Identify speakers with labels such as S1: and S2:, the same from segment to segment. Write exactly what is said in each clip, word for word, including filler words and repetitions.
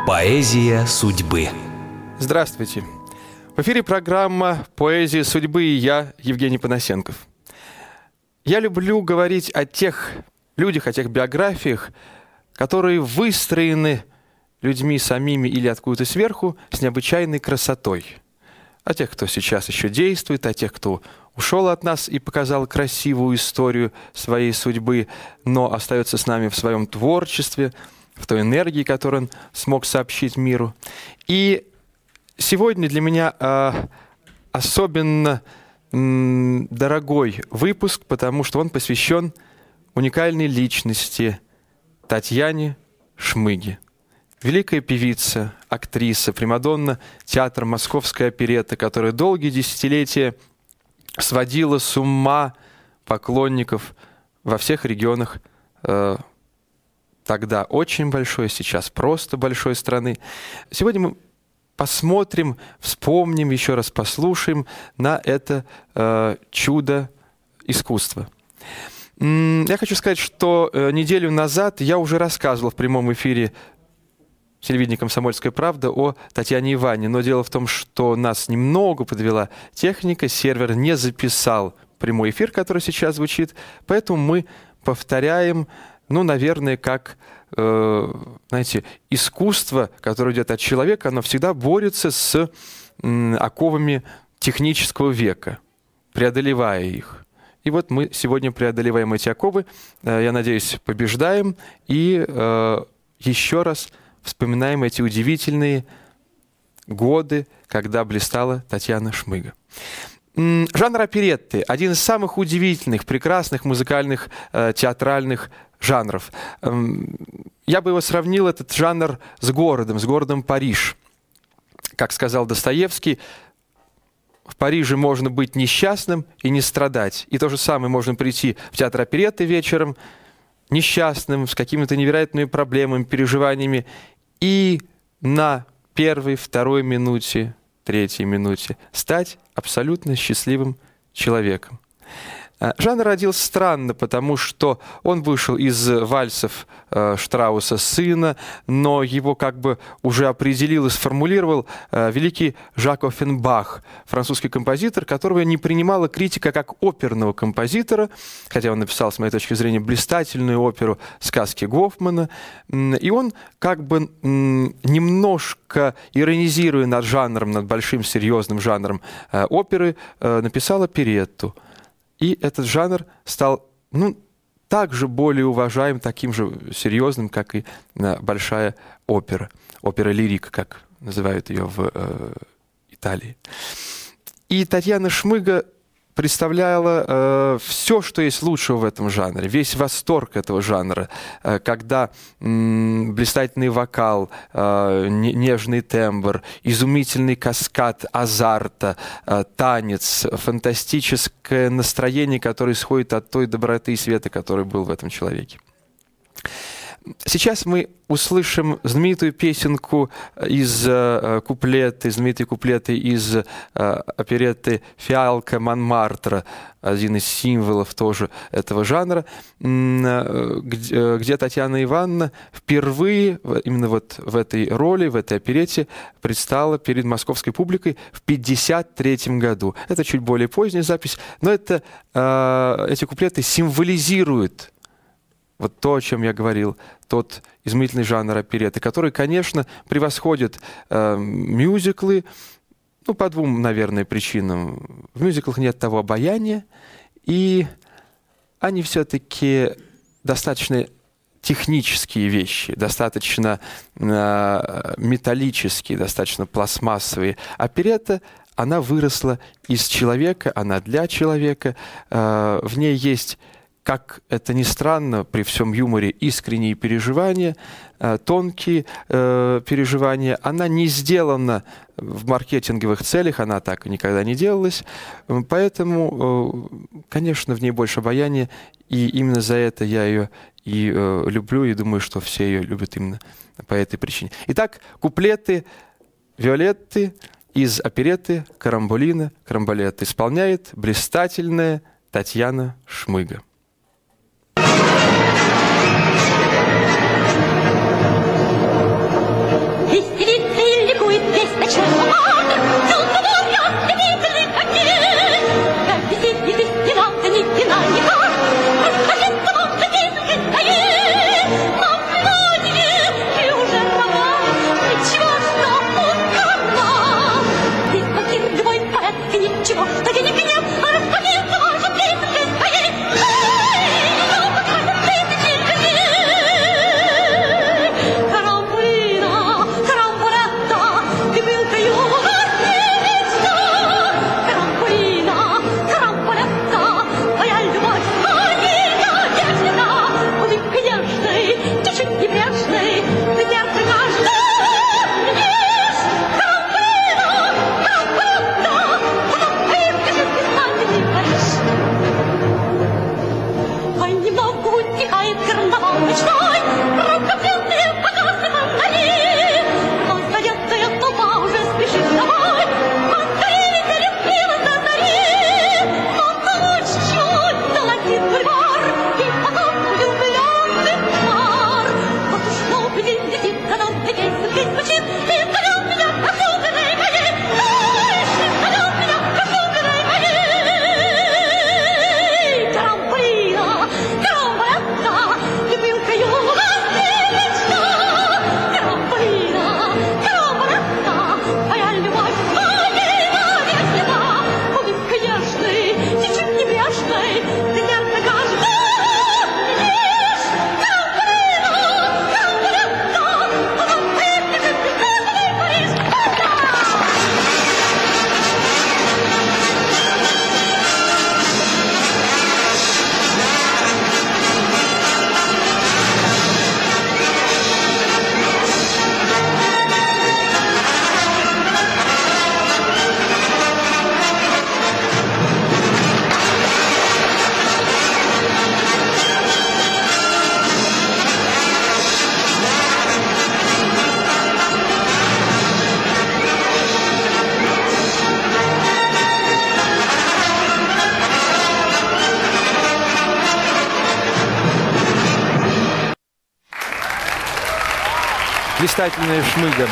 S1: Поэзия судьбы.
S2: Здравствуйте. В эфире программа «Поэзия судьбы» и я, Евгений Панасенков. Я люблю говорить о тех людях, о тех биографиях, которые выстроены людьми самими или откуда-то сверху с необычайной красотой. О тех, кто сейчас еще действует, о тех, кто ушел от нас и показал красивую историю своей судьбы, но остается с нами в своем творчестве, в той энергии, которую он смог сообщить миру. И сегодня для меня э, особенно м, дорогой выпуск, потому что он посвящен уникальной личности Татьяне Шмыге. Великая певица, актриса, примадонна театра Московской оперетты, которая долгие десятилетия сводила с ума поклонников во всех регионах э, тогда очень большой, сейчас просто большой страны. Сегодня мы посмотрим, вспомним, еще раз послушаем на это э, чудо искусства. Я хочу сказать, что э, неделю назад я уже рассказывал в прямом эфире телевидения «Комсомольская правда» о Татьяне Иванне. Но дело в том, что нас немного подвела техника, сервер не записал прямой эфир, который сейчас звучит, поэтому мы повторяем, ну, наверное, как, э, знаете, искусство, которое идет от человека, оно всегда борется с э, оковами технического века, преодолевая их. И вот мы сегодня преодолеваем эти оковы, э, я надеюсь, побеждаем и э, еще раз вспоминаем эти удивительные годы, когда блистала Татьяна Шмыга. Жанр оперетты – один из самых удивительных, прекрасных музыкальных, э, театральных жанров. Эм, я бы его сравнил, этот жанр, с городом, с городом Париж. Как сказал Достоевский, в Париже можно быть несчастным и не страдать. И то же самое можно прийти в театр оперетты вечером, несчастным, с какими-то невероятными проблемами, переживаниями, и на первой, второй минуте, третьей минуте стать абсолютно счастливым человеком. Жанр родился странно, потому что он вышел из вальсов э, Штрауса «Сына», но его как бы уже определил и сформулировал э, великий Жак Оффенбах, французский композитор, которого не принимала критика как оперного композитора, хотя он написал, с моей точки зрения, блистательную оперу «Сказки Гофмана», и он как бы немножко иронизируя над жанром, над большим серьезным жанром э, оперы, э, написал оперетту. И этот жанр стал, ну, также более уважаем, таким же серьезным, как и э, большая опера. Опера-лирика, как называют ее в э, Италии. И Татьяна Шмыга представляла э, все, что есть лучшего в этом жанре, весь восторг этого жанра, э, когда э, блистательный вокал, э, нежный тембр, изумительный каскад азарта, э, танец, фантастическое настроение, которое исходит от той доброты и света, который был в этом человеке. Сейчас мы услышим знаменитую песенку из э, куплеты, знаменитые куплеты из э, оперетты «Фиалка Монмартра», один из символов тоже этого жанра, э, где, где Татьяна Ивановна впервые именно вот в этой роли, в этой оперете предстала перед московской публикой в пятьдесят третьем году. Это чуть более поздняя запись, но это, э, эти куплеты символизируют вот то, о чем я говорил, тот изумительный жанр оперетты, который, конечно, превосходит э, мюзиклы, ну, по двум, наверное, причинам. В мюзиклах нет того обаяния, и они все-таки достаточно технические вещи, достаточно э, металлические, достаточно пластмассовые. Оперетта, она выросла из человека, она для человека, э, в ней есть, как это ни странно, при всем юморе, искренние переживания, э, тонкие э, переживания. Она не сделана в маркетинговых целях, она так никогда не делалась. Поэтому, э, конечно, в ней больше обаяния, и именно за это я ее и э, люблю, и думаю, что все ее любят именно по этой причине. Итак, куплеты Виолетты из оперетты «Карамболино», «Карамболетто» исполняет блистательная Татьяна Шмыга.
S3: Hey!
S2: Блистательная Шмыга.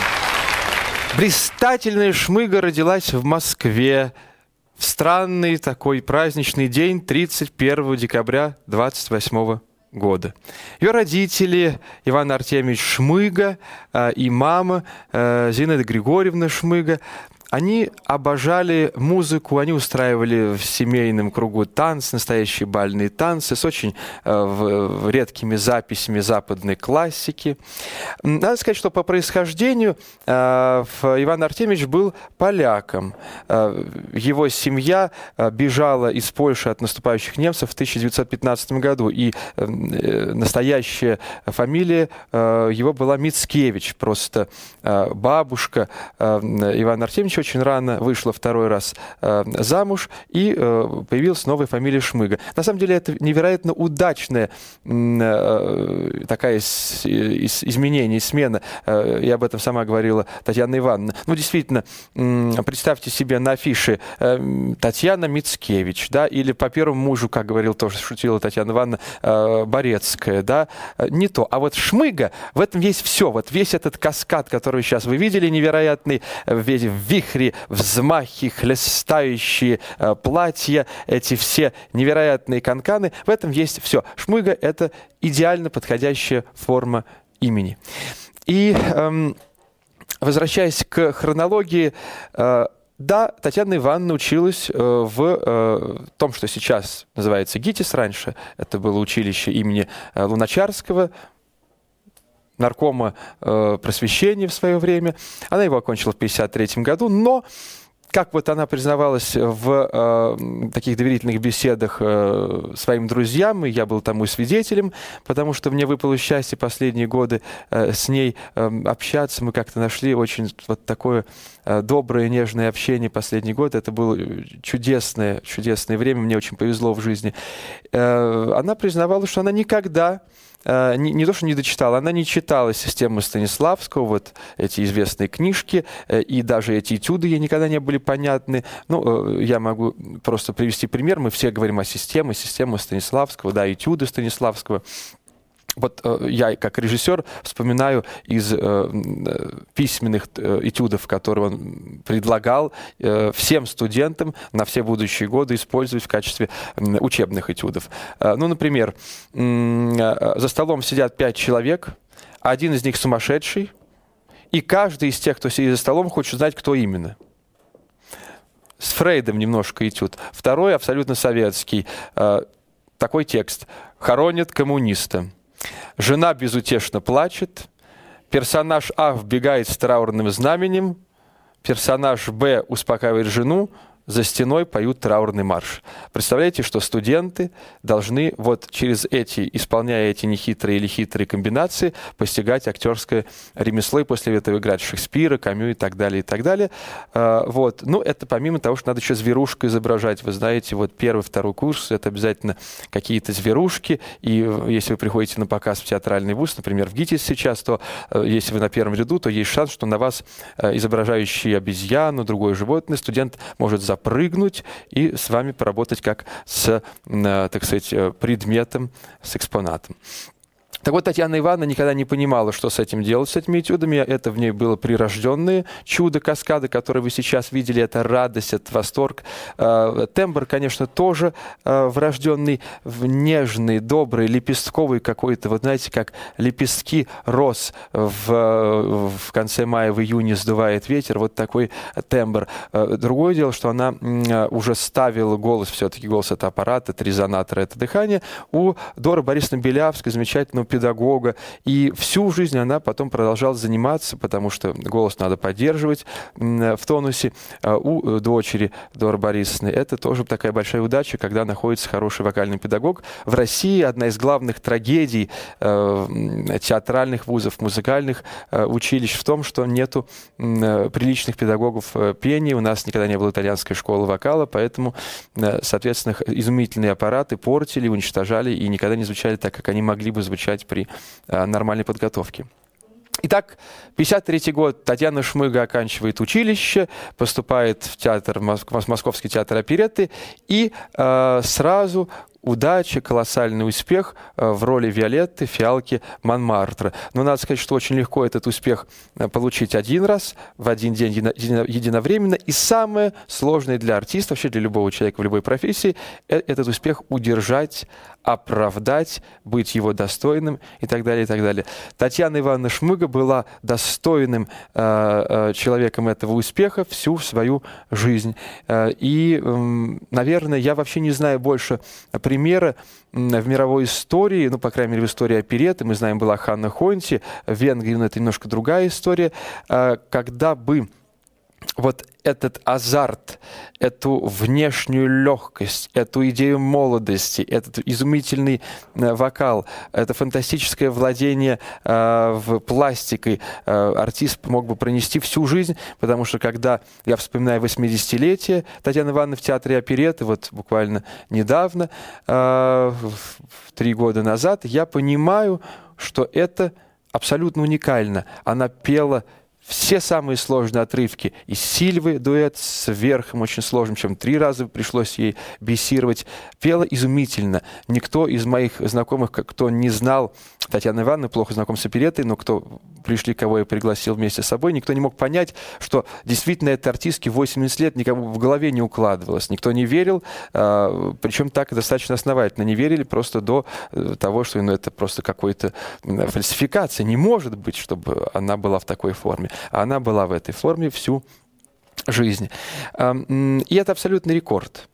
S2: Блистательная Шмыга родилась в Москве в странный такой праздничный день тридцать первого декабря двадцать восьмого года. Ее родители Иван Артемьевич Шмыга э, и мама э, Зинаида Григорьевна Шмыга, они обожали музыку, они устраивали в семейном кругу танцы, настоящие бальные танцы с очень э, в, редкими записями западной классики. Надо сказать, что по происхождению э, Иван Артемьевич был поляком. Э, его семья э, бежала из Польши от наступающих немцев в тысяча девятьсот пятнадцатом году, и э, настоящая фамилия э, его была Мицкевич. Просто э, бабушка э, Ивана Артемьевича очень рано вышла второй раз э, замуж, и э, появилась новая фамилия Шмыга. На самом деле это невероятно удачная э, такая с, из, изменение, смена. Э, и об этом сама говорила Татьяна Ивановна. Ну, действительно, э, представьте себе на афише э, Татьяна Мицкевич, да, или по первому мужу, как говорил, тоже шутила Татьяна Ивановна, э, Борецкая, да, не то. А вот Шмыга, в этом есть все. Вот весь этот каскад, который сейчас вы видели, невероятный, весь вихрь, взмахи, хлестающие э, платья, эти все невероятные канканы. В этом есть все. Шмыга – это идеально подходящая форма имени. И эм, возвращаясь к хронологии, э, да, Татьяна Ивановна училась э, в э, том, что сейчас называется ГИТИС, раньше это было училище имени э, Луначарского, наркома э, просвещения в свое время. Она его окончила в тысяча девятьсот пятьдесят третьем году, но, как вот она признавалась в э, таких доверительных беседах э, своим друзьям, и я был тому свидетелем, потому что мне выпало счастье последние годы э, с ней э, общаться. Мы как-то нашли очень вот такое э, доброе, нежное общение последний год. Это было чудесное, чудесное время, мне очень повезло в жизни. Э, она признавала, что она никогда Не, не то, что не дочитала, она не читала «Систему Станиславского», вот эти известные книжки, и даже эти этюды ей никогда не были понятны. Ну, я могу просто привести пример. Мы все говорим о системе, система Станиславского, да, этюды Станиславского. Вот э, я, как режиссер, вспоминаю из э, письменных э, этюдов, которые он предлагал э, всем студентам на все будущие годы использовать в качестве э, учебных этюдов. Э, ну, например, э, за столом сидят пять человек, один из них сумасшедший, и каждый из тех, кто сидит за столом, хочет знать, кто именно. С Фрейдом немножко этюд. Второй абсолютно советский. Э, такой текст. «Хоронят коммуниста. Жена безутешно плачет, персонаж А вбегает с траурным знаменем, персонаж Б успокаивает жену, за стеной поют траурный марш». Представляете, что студенты должны вот через эти, исполняя эти нехитрые или хитрые комбинации, постигать актерское ремесло и после этого играть Шекспира, Камю и так далее, и так далее. Вот. Ну, это помимо того, что надо еще зверушку изображать. Вы знаете, вот первый, второй курс — это обязательно какие-то зверушки. И если вы приходите на показ в театральный вуз, например, в ГИТИС сейчас, то если вы на первом ряду, то есть шанс, что на вас изображающий обезьяну, другое животное, студент может запрыгнуть и с вами поработать как с, так сказать, предметом, с экспонатом. Так вот, Татьяна Ивановна никогда не понимала, что с этим делать, с этими этюдами. Это в ней было прирожденное чудо каскады, которое вы сейчас видели. Это радость, это восторг. Тембр, конечно, тоже врожденный, нежный, добрый, лепестковый какой-то. Вот знаете, как лепестки роз в, в конце мая, в июне сдувает ветер. Вот такой тембр. Другое дело, что она уже ставила голос, все-таки голос — это аппарат, это резонатор, это дыхание, у Доры Борисовны Белявской, замечательного педагога. И всю жизнь она потом продолжала заниматься, потому что голос надо поддерживать в тонусе. У дочери Доры Борисовны это тоже такая большая удача, когда находится хороший вокальный педагог. В России одна из главных трагедий театральных вузов, музыкальных училищ в том, что нету приличных педагогов пения. У нас никогда не было итальянской школы вокала, поэтому, соответственно, изумительные аппараты портили, уничтожали и никогда не звучали так, как они могли бы звучать при нормальной подготовке. Итак, пятьдесят третий год. Татьяна Шмыга оканчивает училище, поступает в театр, Московский театр оперетты и э, сразу удача, колоссальный успех в роли Виолетты, Фиалки Монмартра. Но надо сказать, что очень легко этот успех получить один раз, в один день единовременно. И самое сложное для артиста, вообще для любого человека в любой профессии, этот успех удержать, оправдать, быть его достойным и так далее, и так далее. Татьяна Ивановна Шмыга была достойным э, э, человеком этого успеха всю свою жизнь. Э, и, э, наверное, я вообще не знаю больше примера в мировой истории, ну, по крайней мере, в истории оперетты. Мы знаем, была Ханна Хойнти, в Венгрии, но это немножко другая история, э, когда бы вот этот азарт, эту внешнюю легкость, эту идею молодости, этот изумительный э, вокал, это фантастическое владение э, в пластикой э, артист мог бы пронести всю жизнь, потому что когда я вспоминаю восьмидесятилетие Татьяны Ивановны в театре оперетты, вот буквально недавно, э, три года назад, я понимаю, что это абсолютно уникально. Она пела все самые сложные отрывки. Из Сильвы дуэт с Верхом очень сложным, чем три раза пришлось ей бейсировать. Пела изумительно. Никто из моих знакомых, кто не знал Татьяны Ивановны, плохо знаком с опереттой, но кто пришли, кого я пригласил вместе с собой, никто не мог понять, что действительно этой артистке восемьдесят лет никому в голове не укладывалось. Никто не верил, причем так достаточно основательно не верили, просто до того, что ну, это просто какая-то фальсификация. Не может быть, чтобы она была в такой форме. А она была в этой форме всю жизнь. И это абсолютный рекорд.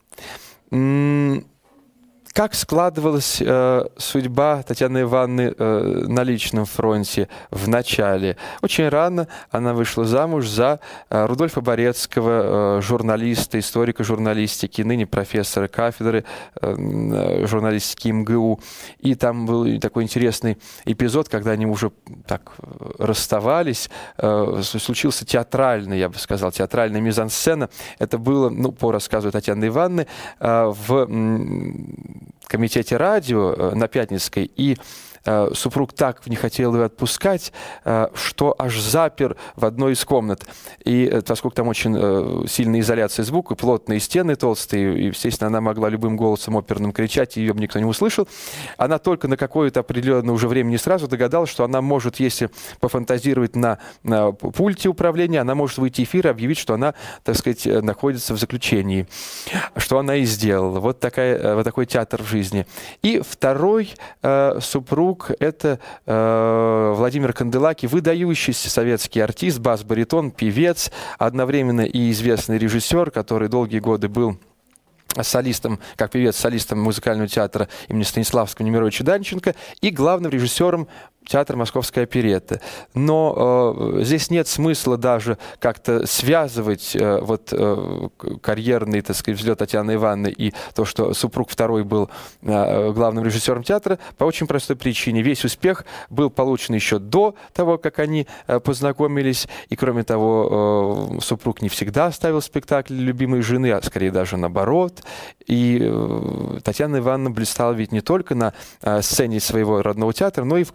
S2: Как складывалась э, судьба Татьяны Ивановны э, на личном фронте в начале? Очень рано она вышла замуж за э, Рудольфа Борецкого, э, журналиста, историка журналистики, ныне профессора кафедры э, журналистики эм гэ у. И там был такой интересный эпизод, когда они уже так расставались. Э, случился театральный, я бы сказал, театральная мизансцена. Это было, ну, по рассказу Татьяны Ивановны, э, в комитете радио на Пятницкой, и э, супруг так не хотел ее отпускать, э, что аж запер в одной из комнат. И э, поскольку там очень э, сильная изоляция звука, плотные стены толстые, и, естественно, она могла любым голосом оперным кричать, и ее бы никто не услышал, она только на какое-то определенное уже время не сразу догадалась, что она может, если пофантазировать на, на пульте управления, она может выйти в эфир и объявить, что она, так сказать, находится в заключении. Что она и сделала. Вот, такая, вот такой театр в жизни. И второй э, супруг – это э, Владимир Канделаки, выдающийся советский артист, бас-баритон, певец, одновременно и известный режиссер, который долгие годы был солистом, как певец, солистом музыкального театра имени Станиславского Немировича Данченко и главным режиссером театра Московской оперетты. Но э, здесь нет смысла даже как-то связывать э, вот, э, карьерный, так сказать, взлет Татьяны Ивановны и то, что супруг второй был э, главным режиссером театра, по очень простой причине. Весь успех был получен еще до того, как они э, познакомились. И, кроме того, э, супруг не всегда ставил спектакль любимой жены, а скорее даже наоборот. И э, Татьяна Ивановна блистала ведь не только на э, сцене своего родного театра, но и в концертах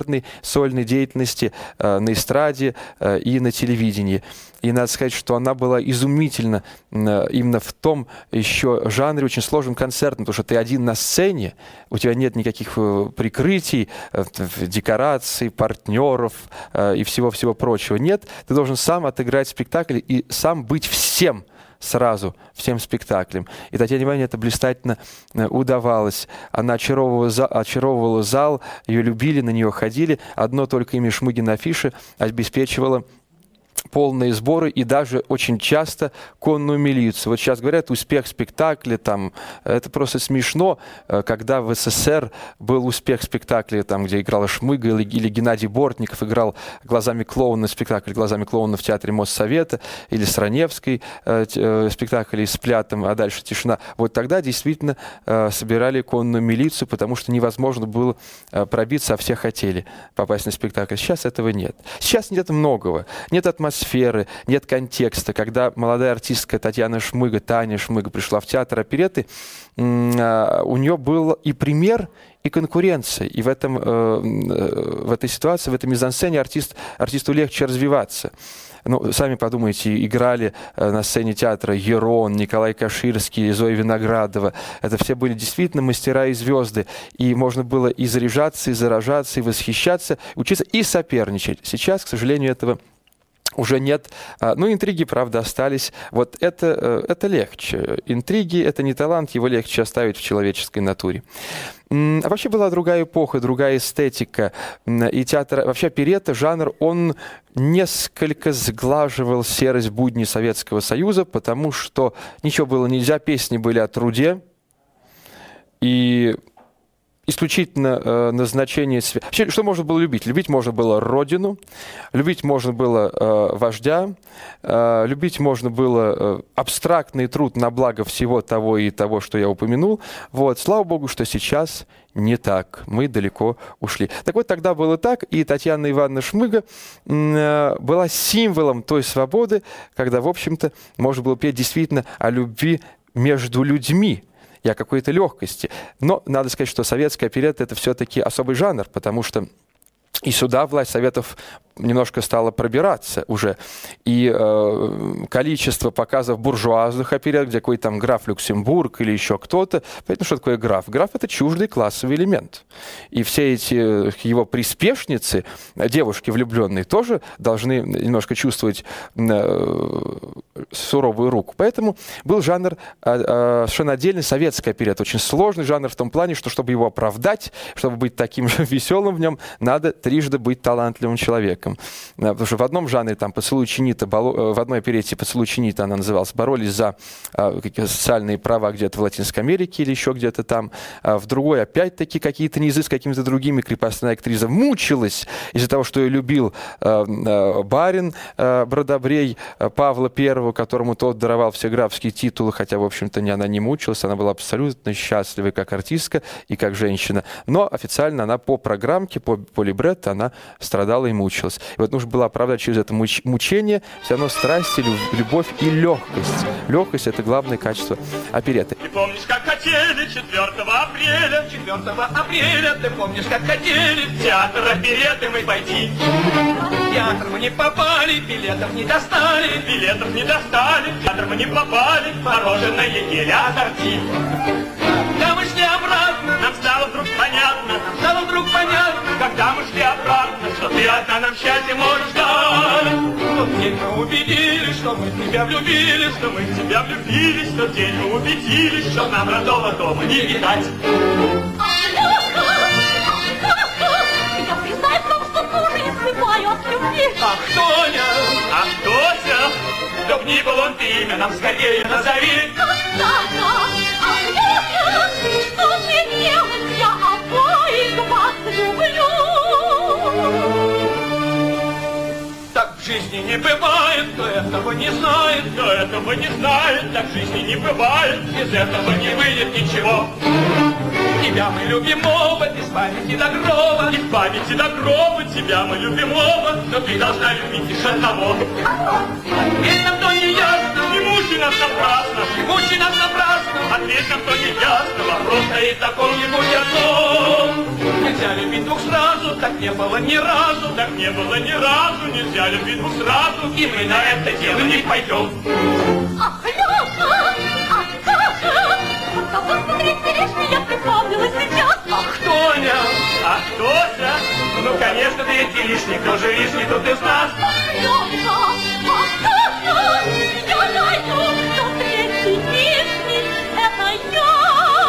S2: сольной, сольной деятельности э, на эстраде э, и на телевидении. И надо сказать, что она была изумительна э, именно в том еще жанре, очень сложном концертном, потому что ты один на сцене, у тебя нет никаких э, прикрытий, э, декораций, партнеров э, и всего-всего прочего. Нет, ты должен сам отыграть спектакль и сам быть всем сразу, всем спектаклем. И Татьяне Ивановне это блистательно удавалось. Она очаровывала, за, очаровывала зал, ее любили, на нее ходили. Одно только имя Шмыги на афише обеспечивало полные сборы и даже очень часто конную милицию. Вот сейчас говорят, успех спектакля, там, это просто смешно, когда в СССР был успех спектакля, там, где играла Шмыга или, или Геннадий Бортников играл глазами клоуна, спектакль «Глазами клоуна» в театре Моссовета, или с Раневской э, спектакль с Плятом, а дальше «Тишина». Вот тогда действительно э, собирали конную милицию, потому что невозможно было э, пробиться, а все хотели попасть на спектакль. Сейчас этого нет. Сейчас нет многого. Нет атмосферы, сферы, нет контекста. Когда молодая артистка Татьяна Шмыга, Таня Шмыга пришла в театр оперетты, у нее был и пример, и конкуренция. И в, этом, в этой ситуации, в этой мизансцене артист, артисту легче развиваться. Ну, сами подумайте, играли на сцене театра Ерон, Николай Каширский, Зоя Виноградова. Это все были действительно мастера и звезды. И можно было и заряжаться, и заражаться, и восхищаться, учиться, и соперничать. Сейчас, к сожалению, этого уже нет. Ну, интриги, правда, остались. Вот это, это легче. Интриги — это не талант, его легче оставить в человеческой натуре. А вообще была другая эпоха, другая эстетика. И театр, вообще оперетта, жанр, он несколько сглаживал серость будней Советского Союза, потому что ничего было нельзя, песни были о труде. И исключительно э, назначение... Вообще, что можно было любить? Любить можно было родину, любить можно было э, вождя, э, любить можно было э, абстрактный труд на благо всего того и того, что я упомянул. Вот. Слава Богу, что сейчас не так. Мы далеко ушли. Так вот, тогда было так, и Татьяна Ивановна Шмыга э, была символом той свободы, когда, в общем-то, можно было петь действительно о любви между людьми, и о какой-то легкости. Но надо сказать, что советская оперетта — это все-таки особый жанр, потому что и сюда власть Советов немножко стала пробираться уже. И э, количество показов буржуазных оперет, где какой-то там граф Люксембург или еще кто-то. Поэтому что такое граф? Граф — это чуждый классовый элемент. И все эти его приспешницы, девушки влюбленные, тоже должны немножко чувствовать э, суровую руку. Поэтому был жанр э, э, совершенно отдельный, советская оперетта. Очень сложный жанр в том плане, что чтобы его оправдать, чтобы быть таким же веселым в нем, надо трижды быть талантливым человеком. Потому что в одном жанре, там, «Поцелуй Чинита», в одной оперетте «Поцелуй Чинита» она называлась, боролись за а, социальные права где-то в Латинской Америке или еще где-то там. А в другой, опять-таки, какие-то низы с какими-то другими. Крепостная актриса мучилась из-за того, что ее любил а, а, барин а, Бродобрей а, Павла Первого, которому тот даровал все графские титулы, хотя, в общем-то, не, она не мучилась, она была абсолютно счастливой как артистка и как женщина. Но официально она по программке, по, по либретто, она страдала и мучилась. И вот нужно было оправдать через это муч- мучение все равно страсть, любовь и легкость. Легкость — это главное качество оперетты.
S3: Ты помнишь, как хотели четвёртого апреля, четвёртого апреля, ты помнишь, как хотели в театр оперетты мы пойти. В театр мы не попали, билетов не достали, билетов не достали, в театр мы не попали, мороженое еле ассорти. Когда мы шли обратно, нам стало вдруг понятно, нам стало вдруг понятно, когда мы шли обратно, что ты одна нам счастье можешь дать. В тот день мы убедились, что мы в тебя влюбились, что мы в тебя влюбились, в тот день мы убедились, что нам родного дома не видать.
S4: Алёшка! Алёшка! Я признаюсь вам, что тоже не слепаю от любви.
S3: Ах, Тоня! Ах, Тося! Чтоб ни был он, ты имя нам скорее назови.
S4: Константина! Алёшка! Что мне делать? Я обоих вас люблю.
S3: Так в жизни не бывает, кто этого не знает, кто этого не знает, так в жизни не бывает, без этого не выйдет ничего. Тебя мы любим оба, из памяти до гроба, из памяти до гроба, тебя мы любим оба, но ты должна любить лишь одного. Ведь нам то не ясно, не мучай мучи нас напрасно, мучи нас напрасно. Ответь нам, что не ясно, вопрос стоит о ком-нибудь одном. Нельзя любить двух сразу, так не было ни разу, так не было ни разу. Нельзя любить двух сразу, и мы на это дело не пойдем.
S4: Ах, Лёша, ах, Саша, только посмотрите, лишь я припомнила сейчас.
S3: Ах, Тоня, ах, Тося, ну, конечно, ты эти лишний, кто же лишний тут из нас?
S4: Ах, Лёша, ах, Саша, я найду, кто третий лишний, это я.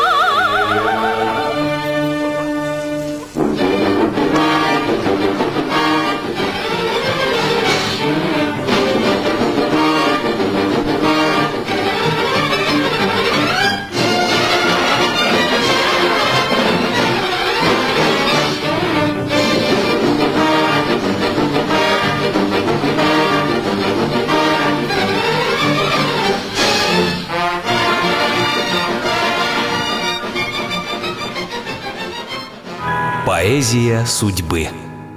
S1: Поэзия судьбы.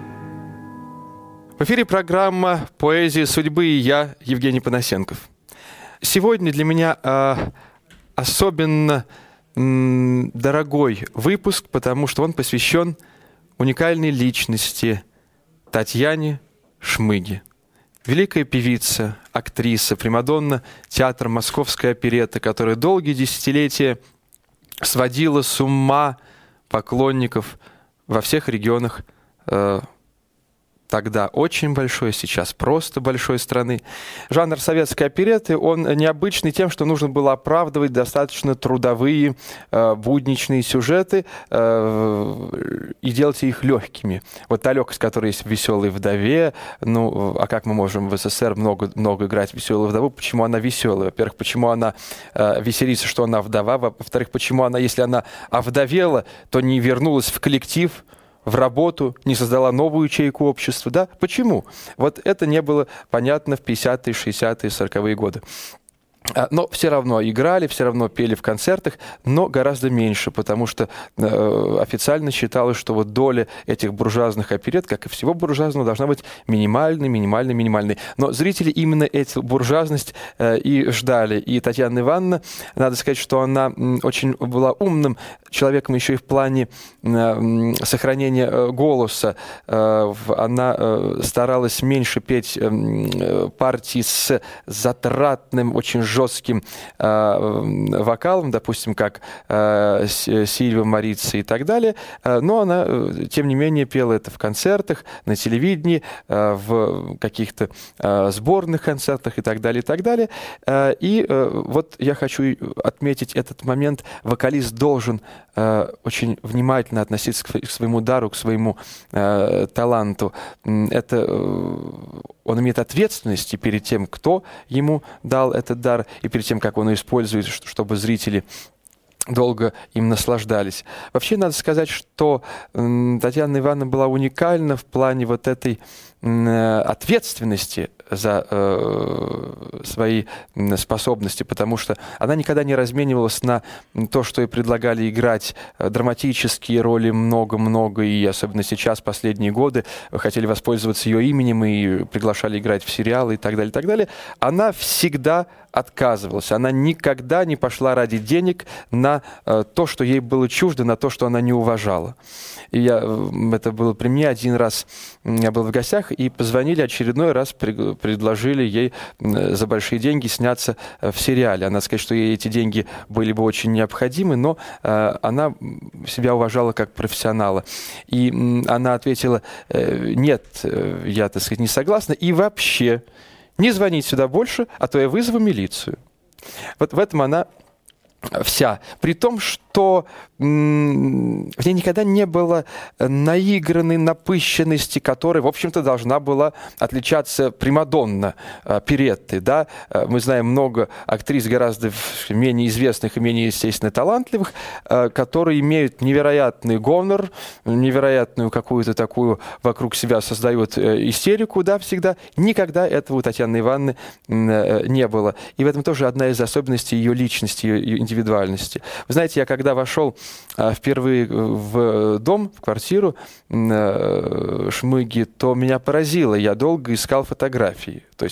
S2: В эфире программа «Поэзия судьбы» и я, Евгений Панасенков. Сегодня для меня э, особенно э, дорогой выпуск, потому что он посвящен уникальной личности Татьяне Шмыги. Великая певица, актриса, примадонна театра Московской оперетты, которая долгие десятилетия сводила с ума поклонников во всех регионах э, тогда очень большой, сейчас просто большой страны. Жанр советской оперетты, он необычный тем, что нужно было оправдывать достаточно трудовые, э, будничные сюжеты э, и делать их легкими. Вот та легкость, которая есть в «Веселой вдове», ну, а как мы можем в СССР много, много играть «Веселую вдову», почему она веселая? Во-первых, почему она э, веселится, что она вдова? Во-вторых, почему она, если она овдовела, то не вернулась в коллектив, в работу, не создала новую ячейку общества. Да? Почему? Вот это не было понятно в пятидесятые, шестидесятые, сороковые годы. Но все равно играли, все равно пели в концертах, но гораздо меньше, потому что э, официально считалось, что вот доля этих буржуазных оперет, как и всего буржуазного, должна быть минимальной, минимальной, минимальной. Но зрители именно эту буржуазность э, и ждали. И Татьяна Ивановна, надо сказать, что она очень была умным человеком еще и в плане э, сохранения э, голоса. Э, она э, старалась меньше петь э, партии с затратным, очень жестким э, вокалом, допустим, как э, Сильва Морица и так далее, э, но она, э, тем не менее, пела это в концертах, на телевидении, э, в каких-то э, сборных концертах и так далее, и так далее. Э, и э, вот я хочу отметить этот момент. Вокалист должен э, очень внимательно относиться к, к своему дару, к своему э, таланту. Это, э, он имеет ответственность перед тем, кто ему дал этот дар, и перед тем, как он его использует, чтобы зрители долго им наслаждались. Вообще, надо сказать, что Татьяна Ивановна была уникальна в плане вот этой ответственности за э, свои способности, потому что она никогда не разменивалась на то, что ей предлагали играть драматические роли много-много, и особенно сейчас, последние годы, хотели воспользоваться ее именем и приглашали играть в сериалы и так далее, и так далее. Она всегда отказывалась. Она никогда не пошла ради денег на э, то, что ей было чуждо, на то, что она не уважала. И я, это было при мне один раз, я был в гостях, и позвонили очередной раз, при, предложили ей за большие деньги сняться в сериале. Она сказала, что ей эти деньги были бы очень необходимы, но э, она себя уважала как профессионала. И э, она ответила, э, нет, я, так сказать, не согласна, и вообще не звонить сюда больше, а то я вызову милицию. Вот в этом она вся. При том, что м- в ней никогда не было наигранной напыщенности, которая, в общем-то, должна была отличаться примадонна оперетты. Да? Мы знаем много актрис гораздо менее известных и менее, естественно, талантливых, которые имеют невероятный гонор, невероятную какую-то такую вокруг себя создают истерику, да, всегда. Никогда этого у Татьяны Ивановны не было. И в этом тоже одна из особенностей ее личности, ее индивидуальности. Вы знаете, я когда вошел а, впервые в дом, в квартиру а, Шмыги, то меня поразило. Я долго искал фотографии. То есть вот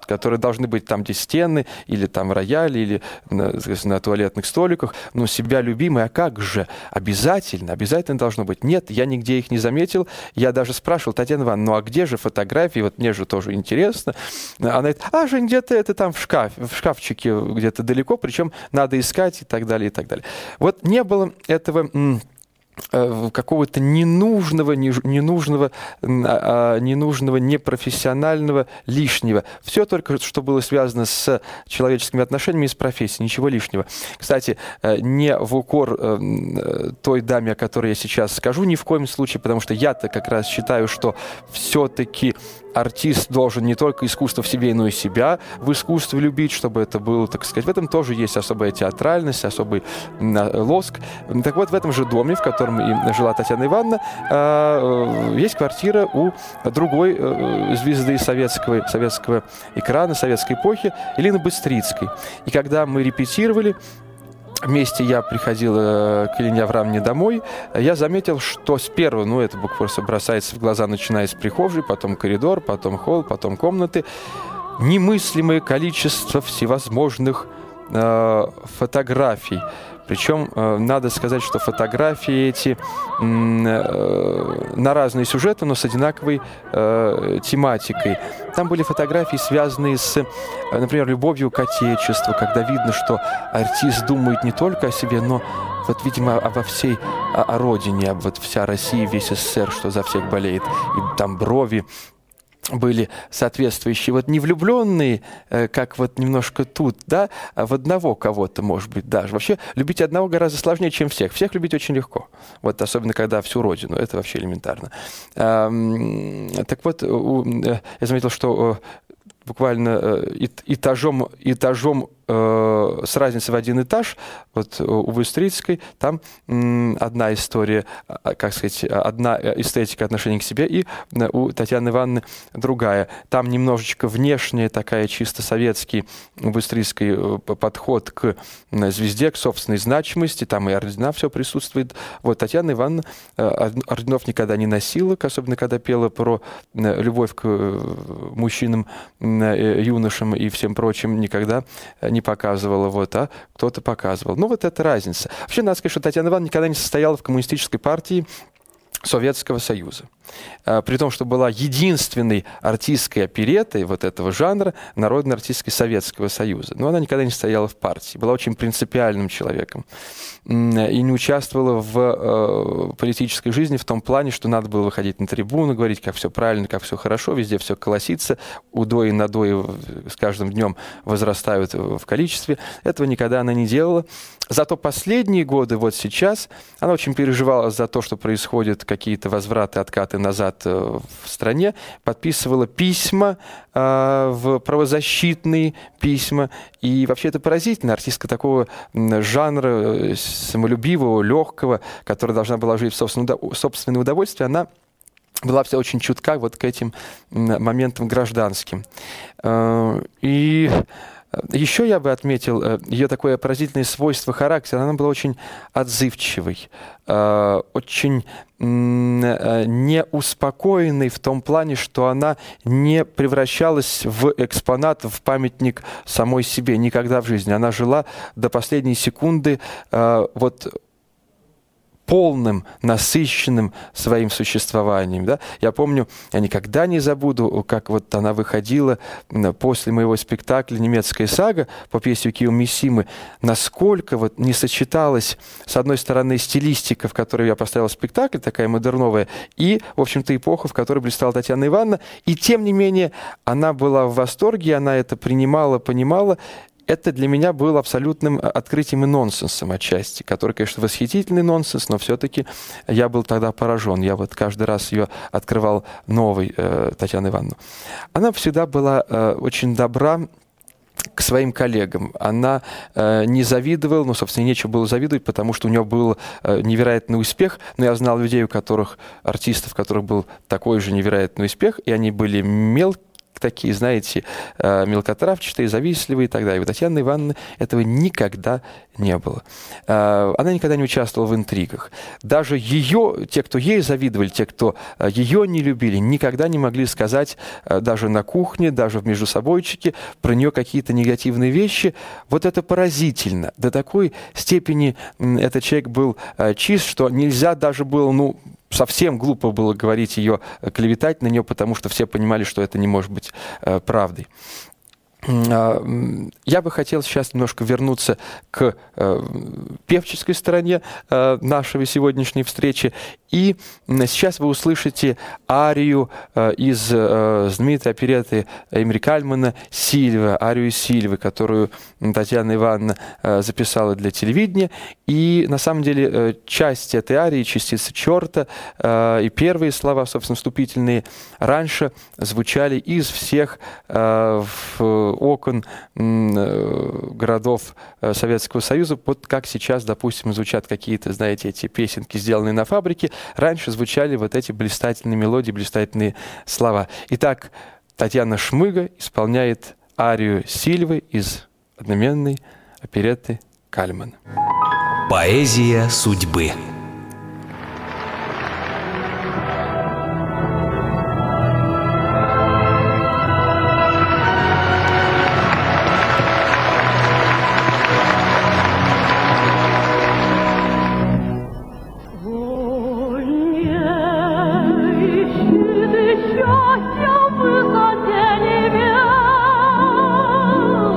S2: которые должны быть там, где стены, или там рояль, или на, на туалетных столиках. Но себя любимой, а как же? Обязательно, обязательно должно быть. Нет, я нигде их не заметил. Я даже спрашивал: Татьяна Ивановна, ну а где же фотографии? Вот мне же тоже интересно. Она говорит: а, Жень, где-то это там в шкафе, в шкафчике где-то далеко, причем надо искать и так далее, и так далее. Вот не было этого какого-то ненужного, ненужного, ненужного, непрофессионального, лишнего. Все только, что было связано с человеческими отношениями и с профессией, ничего лишнего. Кстати, не в укор той даме, о которой я сейчас скажу, ни в коем случае, потому что я-то как раз считаю, что все-таки артист должен не только искусство в себе, но и себя в искусстве любить, чтобы это было, так сказать, в этом тоже есть особая театральность, особый лоск. Так вот, в этом же доме, в котором и жила Татьяна Ивановна, есть квартира у другой звезды советского, советского экрана, советской эпохи, Елены Быстрицкой. И когда мы репетировали, вместе я приходил к Елене Аврамовне домой, я заметил, что с первого, ну это буквально бросается в глаза, начиная с прихожей, потом коридор, потом холл, потом комнаты, немыслимое количество всевозможных э, фотографий. Причем э, надо сказать, что фотографии эти э, на разные сюжеты, но с одинаковой э, тематикой. Там были фотографии, связанные с, например, любовью к Отечеству, когда видно, что артист думает не только о себе, но вот, видимо, обо всей о, о родине, вот вся Россия, весь СССР, что за всех болеет. И там брови были соответствующие, вот не влюбленные, как вот немножко тут, да, а в одного кого-то, может быть, даже. Вообще, любить одного гораздо сложнее, чем всех. Всех любить очень легко. Вот особенно, когда всю родину. Это вообще элементарно. Так вот, я заметил, что буквально этажом, этажом с разницей в один этаж, вот у Быстрицкой, там одна история, как сказать, одна эстетика отношения к себе, и у Татьяны Ивановны другая. Там немножечко внешняя такая чисто советский у Быстрицкой подход к звезде, к собственной значимости, там и ордена все присутствует. Вот Татьяна Ивановна орденов никогда не носила, особенно когда пела про любовь к мужчинам, юношам и всем прочим, никогда не показывала, вот, а кто-то показывал. Ну, вот это разница. Вообще, надо сказать, что Татьяна Ивановна никогда не состояла в коммунистической партии Советского Союза. При том, что была единственной артистской опереттой вот этого жанра народной артистской Советского Союза. Но она никогда не стояла в партии. Была очень принципиальным человеком. И не участвовала в э, политической жизни в том плане, что надо было выходить на трибуну, говорить, как все правильно, как все хорошо, везде все колосится, удои надои с каждым днем возрастают в количестве. Этого никогда она не делала. Зато последние годы, вот сейчас, она очень переживала за то, что происходят какие-то возвраты, откаты назад в стране, подписывала письма, э, в правозащитные письма. И вообще это поразительно. Артистка такого жанра, самолюбивого, легкого, которая должна была жить в собственное удовольствие, она была вся очень чутка вот к этим моментам гражданским. И еще я бы отметил ее такое поразительное свойство характера. Она была очень отзывчивой, очень неуспокоенной в том плане, что она не превращалась в экспонат, в памятник самой себе никогда в жизни. Она жила до последней секунды вот полным, насыщенным своим существованием. Да? Я помню, я никогда не забуду, как вот она выходила после моего спектакля «Немецкая сага» по пьесе Кио Мисимы, насколько вот не сочеталась, с одной стороны, стилистика, в которой я поставил спектакль, такая модерновая, и, в общем-то, эпоха, в которой блистала Татьяна Ивановна. И, тем не менее, она была в восторге, она это принимала, понимала. Это для меня было абсолютным открытием и нонсенсом отчасти, который, конечно, восхитительный нонсенс, но все-таки я был тогда поражен. Я вот каждый раз ее открывал новой, э, Татьяну Ивановну. Она всегда была э, очень добра к своим коллегам. Она э, не завидовала, ну, собственно, нечего было завидовать, потому что у нее был э, невероятный успех, но я знал людей, у которых, артистов, у которых был такой же невероятный успех, и они были мелкие, такие, знаете, мелкотравчатые, завистливые и так далее. У Татьяны Ивановны этого никогда не было. Она никогда не участвовала в интригах. Даже ее, те, кто ей завидовали, те, кто ее не любили, никогда не могли сказать даже на кухне, даже в междусобойчике про нее какие-то негативные вещи. Вот это поразительно. До такой степени этот человек был чист, что нельзя даже было, ну, совсем глупо было говорить ее, клеветать на нее, потому что все понимали, что это не может быть э, правдой. Я бы хотел сейчас немножко вернуться к э, певческой стороне э, нашей сегодняшней встречи. И сейчас вы услышите арию э, из э, знаменитой оперетты Эмери Кальмана «Сильва», арию Сильвы, которую Татьяна Ивановна э, записала для телевидения. И на самом деле э, часть этой арии, частица черта э, и первые слова, собственно, вступительные, раньше звучали из всех э, в, окон городов Советского Союза, вот как сейчас, допустим, звучат какие-то, знаете, эти песенки, сделанные на фабрике, раньше звучали вот эти блистательные мелодии, блистательные слова. Итак, Татьяна Шмыга исполняет арию Сильвы из одноименной оперетты Кальмана.
S1: Поэзия судьбы.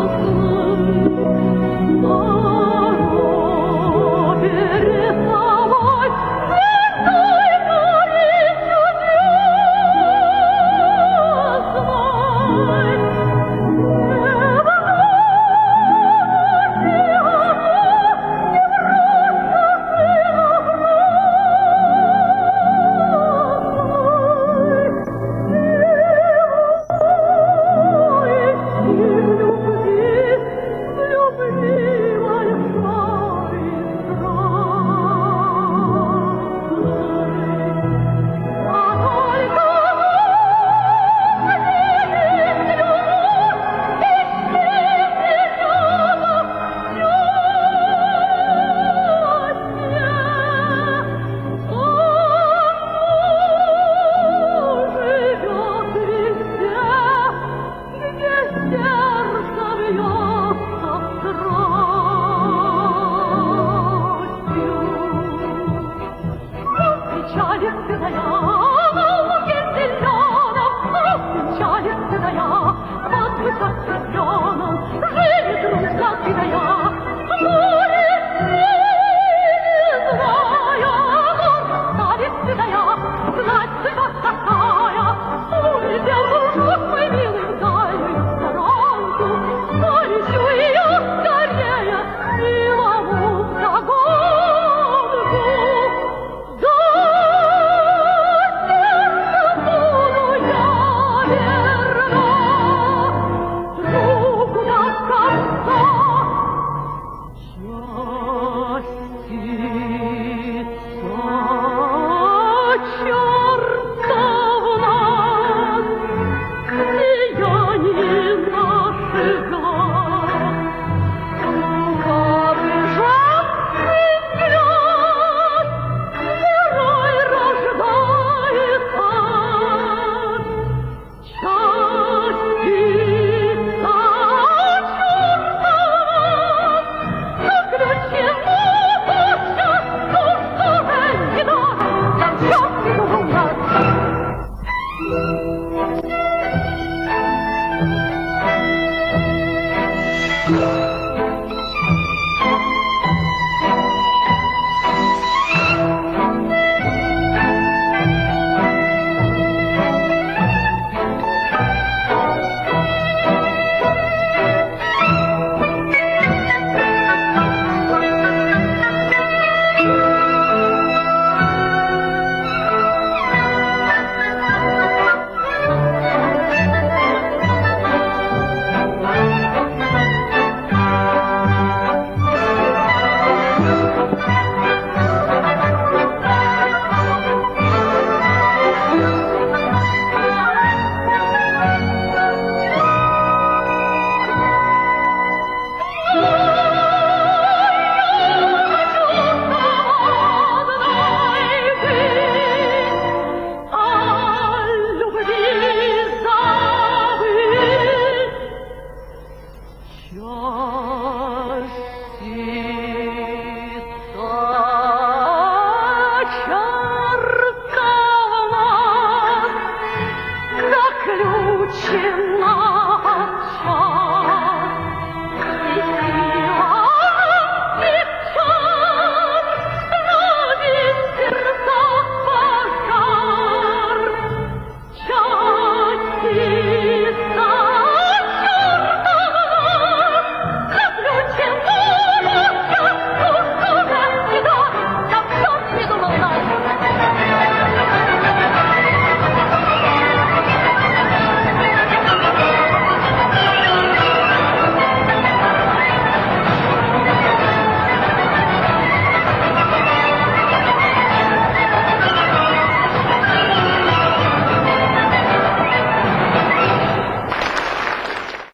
S4: Oh,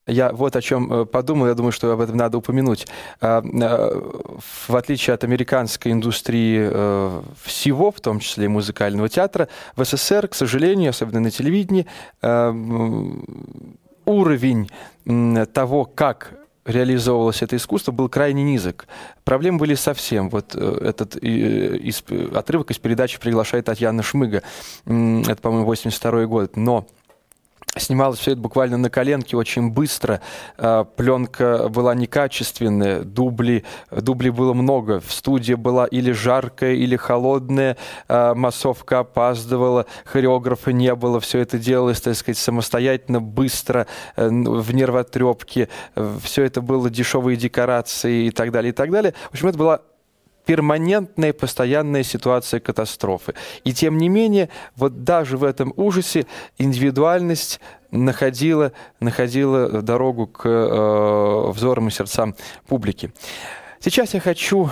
S2: я вот о чем подумал, я думаю, что об этом надо упомянуть. В отличие от американской индустрии всего, в том числе и музыкального театра, в СССР, к сожалению, особенно на телевидении, уровень того, как реализовывалось это искусство, был крайне низок. Проблемы были совсем. Вот этот из, отрывок из передачи «Приглашает Татьяна Шмыга». Это, по-моему, восемьдесят второй год. Но снималось все это буквально на коленке, очень быстро. Пленка была некачественная, дубли, дублей было много. В студии была или жаркая, или холодная, массовка опаздывала, хореографа не было. Все это делалось, так сказать, самостоятельно, быстро, в нервотрепке. Все это было дешевые декорации и так далее, и так далее. В общем, это была перманентная, постоянная ситуация катастрофы. И тем не менее, вот даже в этом ужасе индивидуальность находила, находила дорогу к э, взорам и сердцам публики. Сейчас я хочу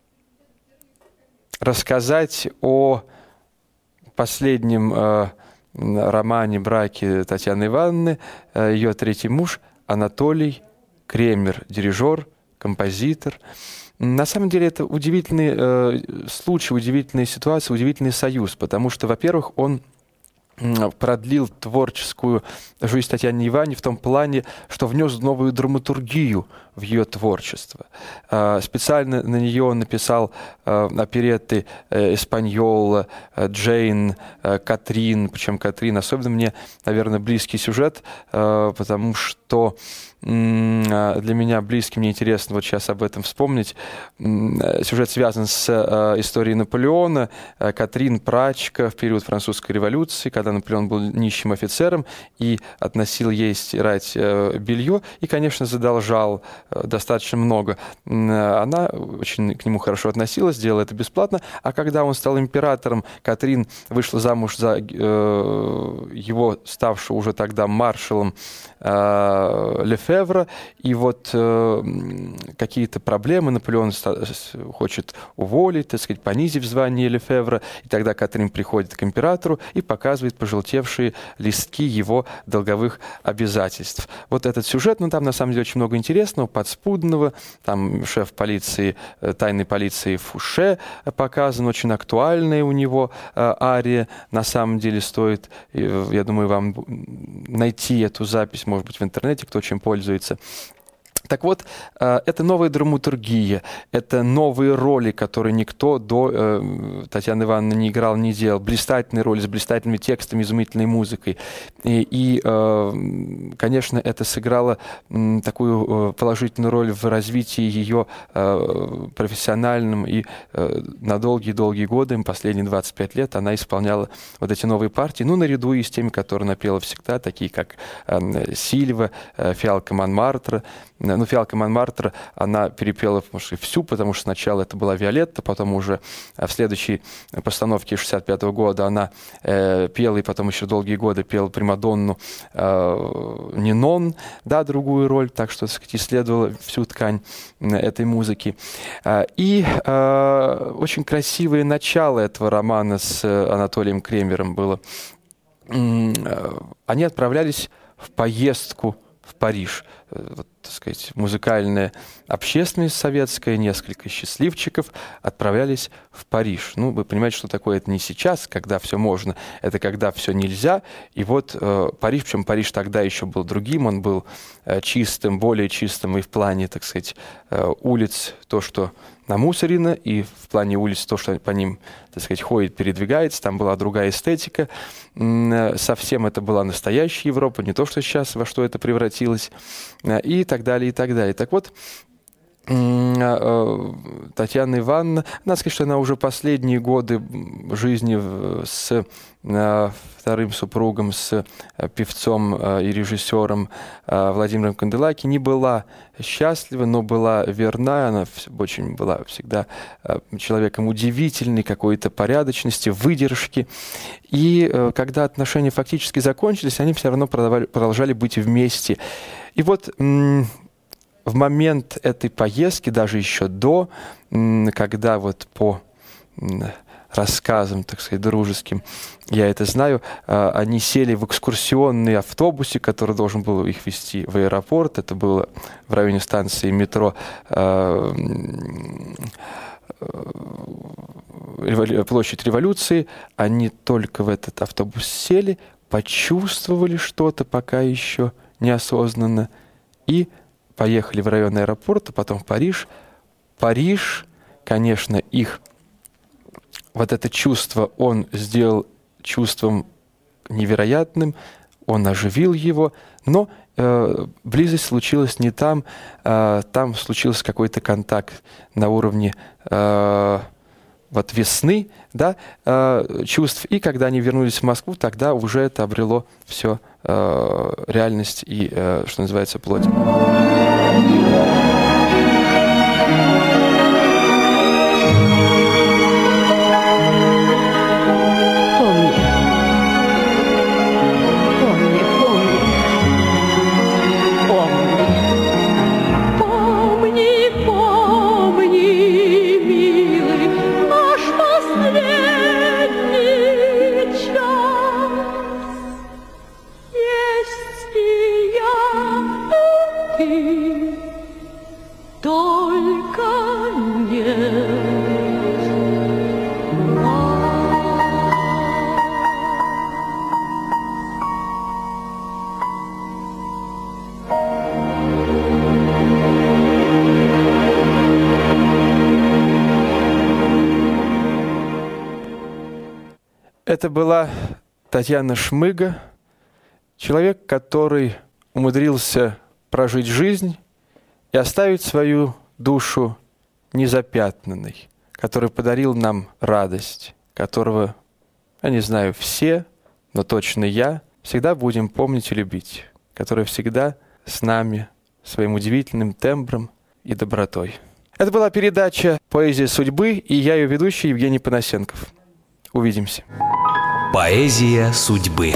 S2: рассказать о последнем э, романе, браке Татьяны Ивановны, э, ее третий муж Анатолий Кремер, дирижер, композитор. На самом деле это удивительный э, случай, удивительная ситуация, удивительный союз, потому что, во-первых, он продлил творческую жизнь Татьяны Ивановны в том плане, что внес новую драматургию в ее творчество. Специально на нее он написал оперетты «Эспаньола», «Джейн», «Катрин». Причем «Катрин» особенно мне, наверное, близкий сюжет, потому что для меня близкий, мне интересно вот сейчас об этом вспомнить. Сюжет связан с историей Наполеона. Катрин – прачка в период французской революции, когда Наполеон был нищим офицером и относил ей стирать белье, и, конечно, задолжал достаточно много. Она очень к нему хорошо относилась, делала это бесплатно, а когда он стал императором, Катрин вышла замуж за его ставшего уже тогда маршалом Лефевра, и вот э, какие-то проблемы Наполеон хочет уволить, так сказать, понизив звание Лефевра, и тогда Катрин приходит к императору и показывает пожелтевшие листки его долговых обязательств. Вот этот сюжет, ну там на самом деле очень много интересного, подспудного, там шеф полиции, тайной полиции Фуше показан, очень актуальная у него э, ария, на самом деле стоит, я думаю, вам найти эту запись, может быть, в интернете, кто чем пользуется. Так вот, это новая драматургия, это новые роли, которые никто до э, Татьяны Ивановны не играл, не делал. Блистательные роли с блистательными текстами, изумительной музыкой. И, и э, конечно, это сыграло э, такую положительную роль в развитии ее э, профессиональном. И э, на долгие-долгие годы, последние двадцать пять лет, она исполняла вот эти новые партии, ну, наряду и с теми, которые она пела всегда, такие как э, Сильва, э, Фиалка Монмартра. Ну, «Фиалка Монмартра» она перепела, может, всю, потому что сначала это была Виолетта, потом уже в следующей постановке шестьдесят пятого года она э, пела, и потом еще долгие годы пела примадонну э, Нинон, да, другую роль, так что, так сказать, исследовала всю ткань этой музыки. И э, очень красивое начало этого романа с Анатолием Кремером было. Они отправлялись в поездку в Париж. Вот, так сказать, музыкальная общественность советская, несколько счастливчиков отправлялись в Париж. Ну, вы понимаете, что такое это не сейчас, когда все можно, это когда все нельзя. И вот э, Париж, причем Париж тогда еще был другим, он был э, чистым, более чистым и в плане, так сказать, э, улиц, то, что намусорено, и в плане улиц то, что по ним, так сказать, ходит, передвигается, там была другая эстетика. Совсем это была настоящая Европа, не то, что сейчас, во что это превратилось, и так далее, и так далее. Так вот, Татьяна Ивановна, надо сказать, что она уже последние годы жизни с вторым супругом, с певцом и режиссером Владимиром Канделаки не была счастлива, но была верна. Она очень была всегда человеком удивительной какой-то порядочности, выдержки. И когда отношения фактически закончились, они все равно продолжали быть вместе. И вот в момент этой поездки, даже еще до, когда вот по рассказам, так сказать, дружеским. Я это знаю. Они сели в экскурсионный автобусе, который должен был их везти в аэропорт. Это было в районе станции метро Площадь Революции. Они только в этот автобус сели, почувствовали что-то пока еще неосознанно и поехали в район аэропорта, потом в Париж. Париж, конечно, их вот это чувство он сделал чувством невероятным, он оживил его, но э, близость случилась не там, э, там случился какой-то контакт на уровне э, вот весны, да, э, чувств, и когда они вернулись в Москву, тогда уже это обрело все э, реальность и, э, что называется, плоть. Это была Татьяна Шмыга, человек, который умудрился прожить жизнь и оставить свою душу незапятнанной, который подарил нам радость, которого, я не знаю, все, но точно я, всегда будем помнить и любить, который всегда с нами своим удивительным тембром и добротой. Это была передача «Поэзия судьбы», и я ее ведущий Евгений Панасенков. Увидимся.
S1: Поэзия судьбы.